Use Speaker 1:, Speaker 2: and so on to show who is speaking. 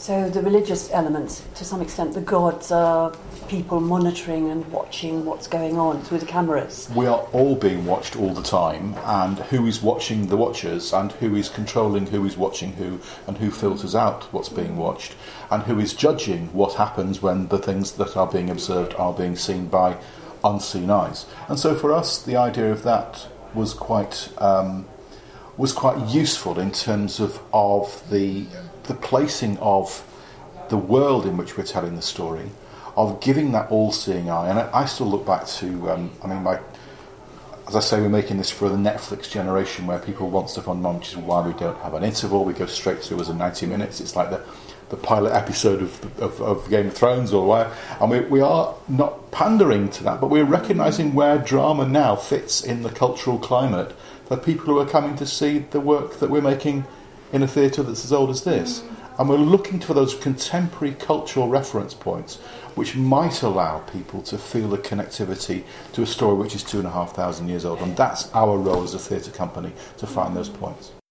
Speaker 1: So the religious elements, to some extent, the gods are people monitoring and watching what's going on through the cameras.
Speaker 2: We are all being watched all the time, and who is watching the watchers, and who is controlling who is watching who, and who filters out what's being watched, and who is judging what happens when the things that are being observed are being seen by unseen eyes. And so for us, the idea of that was quite useful in terms of the placing of the world in which we're telling the story, of giving that all-seeing eye. And I still look back to, as I say, we're making this for the Netflix generation where people want stuff on demand, which is why we don't have an interval. We go straight through as a 90 minutes. It's like the pilot episode of Game of Thrones or whatever. And we are not pandering to that, but we're recognising where drama now fits in the cultural climate for people who are coming to see the work that we're making in a theatre that's as old as this. And we're looking for those contemporary cultural reference points which might allow people to feel a connectivity to a story which is 2,500 years old. And that's our role as a theatre company, to find those points.